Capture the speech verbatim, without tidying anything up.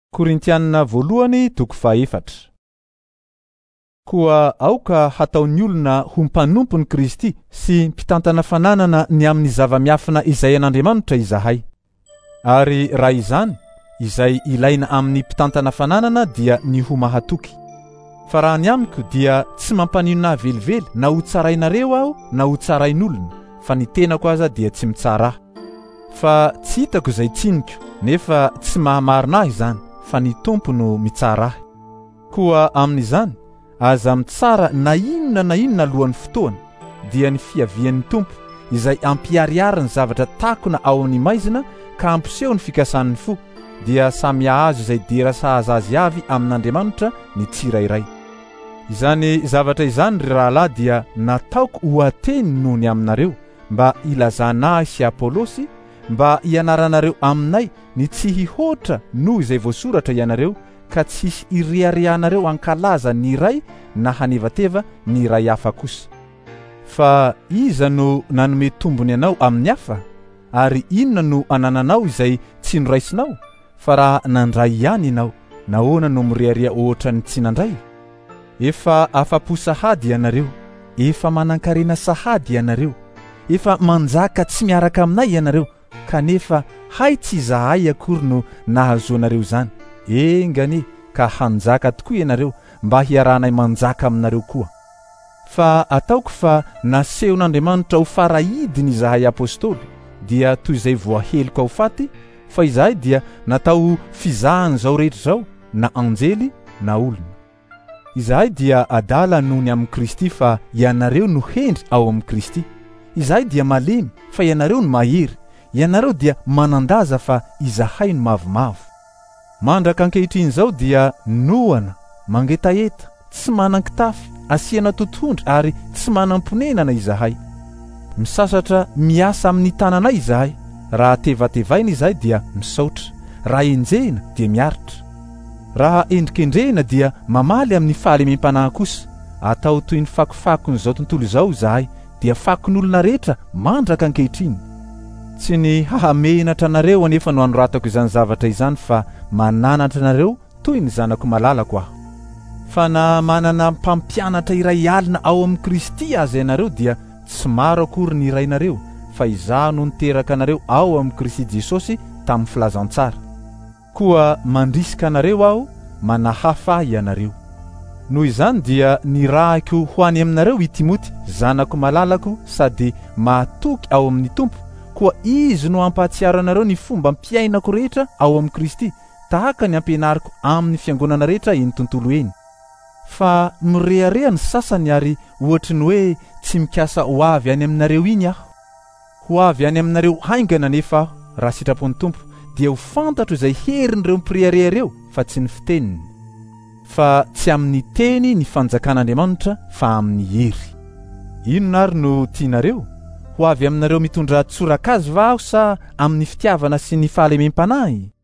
Korintianina voalohany toko fahaefatra. Koa aoka hataon'ny olona ho mpanompon'i Kristy sy mpitantana fananana ny amin'ny zava-miafina izay an'Andriamanitra izahay. Ary raha izany, izay ilaina amin'ny mpitantana fananana dia ny ho mahatoky. Fa raha ny amiko dia tsy mampanino velively na ho tsarainareo aho na ho tsarain'olona, fa ny tenako aza dia tsy mitsara. Fa tsy hitako izay tsiniko, nefa tsy mahamarina ahy izany, fa ny tompo no mitsara ahy. Koa amin'izany, aza mitsara na inona na inona alohan'ny fotoana, dia ny fiavian'ny tompo izay ampiariary ny zavatra takona ao amin'ny maizina ka ampiseho ny fikasan'ny fo, dia samy azo izay dera sahaza azy avy amin'Andriamanitra ny tsirairay. Izany zavatra izany ry rahalahy dia nataoko ho ateny noho ny aminareo, mba ilazana ahy sy Apôlôsy, mba ianaranareo aminay ny tsy hihoatra noho izay voasoratra ianareo, ka tsisy iriarianareo ankalaza ny iray na hanevateva ny iray hafa kosa. Fa iza no nanome tombony anao amin'ny hafa? Ary inona no anananao izay tsy noraisinao? Fa raha nandray ihany ianao, nahoana no miriaria ohatra ny tsy nandray? Efa afa-po sahady ianareo, efa manan-karena sahady ianareo, efa manjaka tsy miaraka aminay ianareo, kanefa hay tsy izahay akory no nahazoanareo izany. Engany, ka hanjaka tokoa ianareo mba hiarahanay manjaka aminareo koa. Fa ataoko fa nasehon'Andriamanitra ho farahidiny izahay apôstôly, dia toy izay voaheliko ao faty, fa izahay dia natao fizahan'izao rehetra zao, na anjely na olona. Izahay dia adala noho ny amin'ny Kristy, fa ianareo no hendry ao amin'ny Kristy. Izahay dia malemy, fa ianareo no mahery. Ianareo dia manandaza, fa izahay no mavomavo. Mandraka ankehitriny zao dia noana, mangetaeta, tsy manan-kitafy, asiana totohondry ary tsy manam-ponenana izahay. Misasatra miasa amin'ny tananay izahay. Raha tevatevaina izahay dia misaotra, raha enjehina dia miaritra. Raha endrikendrehina dia mamaly amin'ny fahalemem-panahy kosa. Atao toy ny fakofakon'izao tontolo izao izahay, dia fakon'olona rehetra mandraka ankehitriny. Tsy ny hahamenatra anareo anefa no anoratako izany zavatra izany, fa mananatra anareo toy ny zanako malalako aho. Fa na manana mpampianatra iray alina ao amin'ny Kristy aza ianareo, dia tsy maro akory ny irainareo, fa izaho no niteraka anareo ao amin'ny Kristy Jesosy tamin'ny filazantsara. Koa mandrisika anareo aho, manahafa ianareo. Noho izany dia nirahiko ho any aminareo i Timoty, zanako malalako sady mahatoky ao amin'ny tompo, koa izy no ampahatsiaro anareo ny fomba mpiainako rehetra ao amin'ny Kristy, tahaka ny ampianariko amin'ny fiangonana rehetra eny tontolo eny. Fa mirearea ny sasany ary ohatra ny hoe tsy mikasa ho avy any aminareo iny aho. Ho avy any aminareo haingana nefa aho, raha sitrapon'ny tompo, dia ho fantatro izay herin'ireo mpireareareo, fa tsy ny fiteniny. Fa tsy amin'ny teny ny fanjakan'Andriamanitra, fa amin'ny hery. Inona ary no tianareo? Ho avy aminareo mitondra tsorakazy va aho, sa amin'ny fitiavana sy ny fahalemem-panahy?